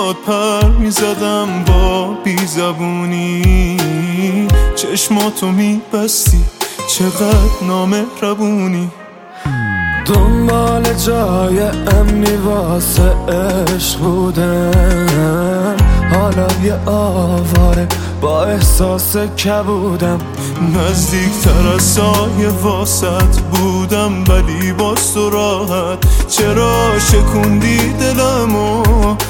باد پر میزدم با بیزبونی، چشماتو میبستی چقدر نامهربونی. دنبال جای امنی واسه عشق بودم، حالا یه آواره با احساس کبودم. نزدیکتر از سایه واسط بودم ولی باز تو راحت. چرا شکوندی دلمو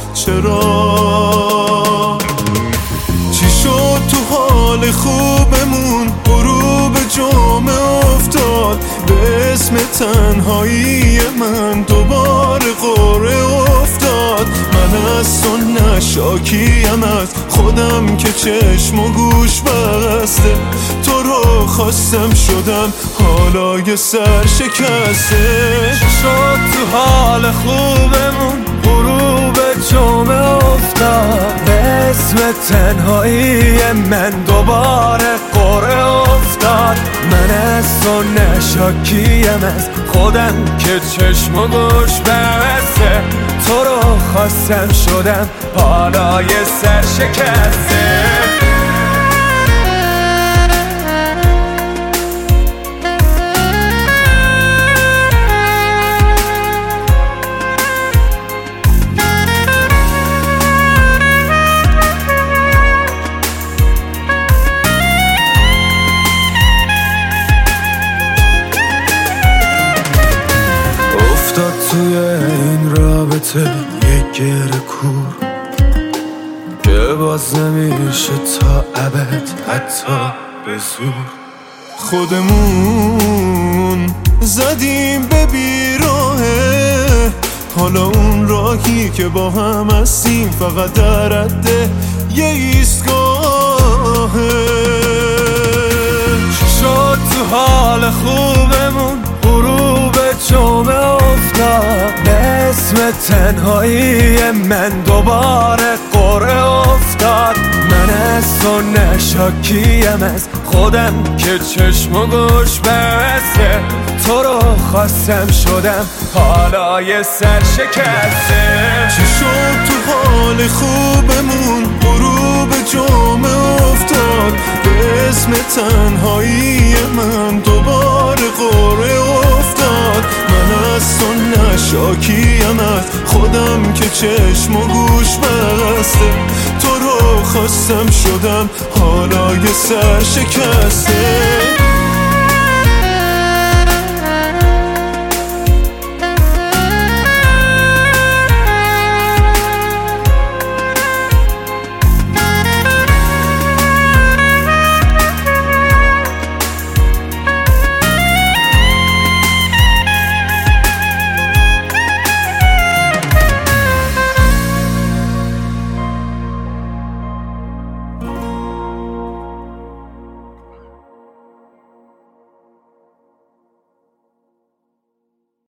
چرا؟ چی شد تو حال خوبمون غروب جمعه افتاد؟ به اسم تنهایی من دوباره قره افتاد. من از تو نشاکیم از خودم که چشم و گوش بسته. تو رو خواستم شدم حالا یه سر شکسته. شد تو حال خوبمون غروب جمعه افتاد؟ به اسم تنهایی من دوباره قره افتاد. من از تو نشاکیم از خودم که چشم و گوش بسته. تو رو خواستم شدم حالا یه سر شکسته. توی این رابطه یه گره کور که باز نمیشه تا ابد حتی به زور. خودمون زدیم به بیراهه، حالا اون راهی که با هم هستیم فقط در رده یه ایستگاهه. شد تو حال خوبمون غروب جمعه افتاد؟ به اسم تنهایی من دوباره قره افتاد. من از تو نشاکیم از خودم که چشم و گوش بسته. تو رو خواستم شدم حالا یه سر شکسته. چی شد تو حال خوبمون غروب جمعه افتاد؟ به اسم تنهایی من دوباره قره افتاد. من از تو نشاکیم از خودم که چشم و گوش بسته. تو رو خواستم شدم حالا یه سر شکسته.